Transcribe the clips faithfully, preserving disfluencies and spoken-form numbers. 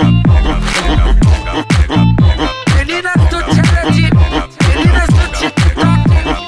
Meninas do challenge, meninas do TikTok,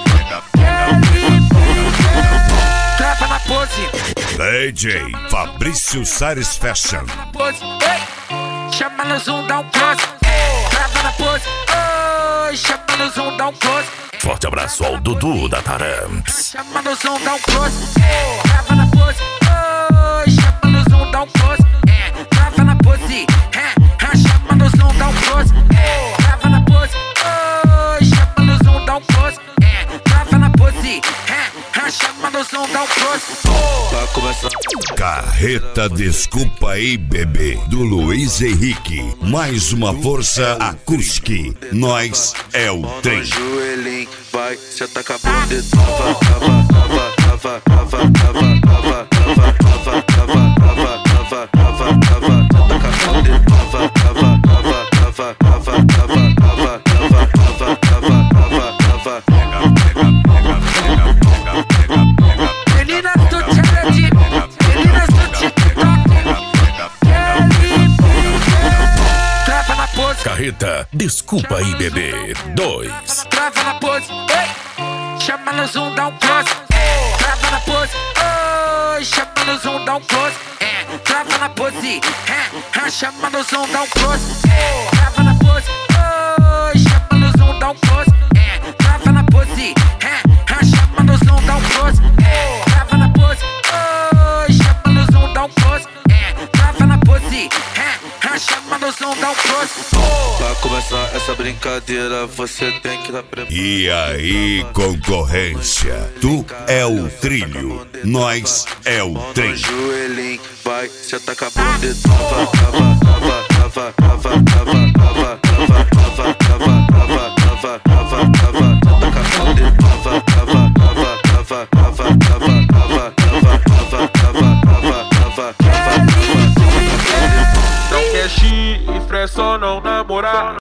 trava na pose. D J Fabrício Sares Fashion. Pose, ei, chama no zoom, dá um close. Trava na pose, oi, chama no zoom, dá um close. Forte abraço ao Dudu da Taramps. Chama no zoom, dá um close. Trava na pose, oi, chama no zoom, dá um close. Trava na pose, chama no zoom, dá um close. Trava na pose, oi, chama no zoom, dá um close. Trava na pose, chama no zoom, dá um close. Vai começar. Carreta Desculpa Aí Bebê, do Luiz Henrique. Mais uma força acústica. Nós é o trem. Joelhinho, vai, senta com a bunda. Trava, trava, trava, trava, trava, trava, trava, trava, trava, trava, trava, trava, trava, senta com a bunda. Trava, trava, trava, trava, trava, trava, trava, trava, trava, trava, trava, Meninas do challenge, meninas do TikTok, trava na pose. Carreta Desculpa Aí Bebê dois. Trava na pose, ei, chama no zoom, dá um close. Trava na pose, oi, chama no zoom, dá um close. Trava na pose, chama no zoom, dá um close. Trava na pose, oi, chama no zoom, dá um close. Trava na pose, chama no zoom, dá um close. Trava na pose, oi, chama no zoom, dá um close. Trava na pose, chama no zoom, dá um close. Pra começar essa brincadeira, você tem que estar preparado. E aí, concorrência? Tu é o trilho, nós é o trem. Joelhinho, vai, senta com a bunda. Trava, trava, trava, trava, trava, trava, trava, trava, trava, trava, trava, trava, trava, senta com a bunda. Trava, trava, trava, trava, trava, trava, trava, trava, trava, trava, trava, trava. Não quer xi e fresco não namorar.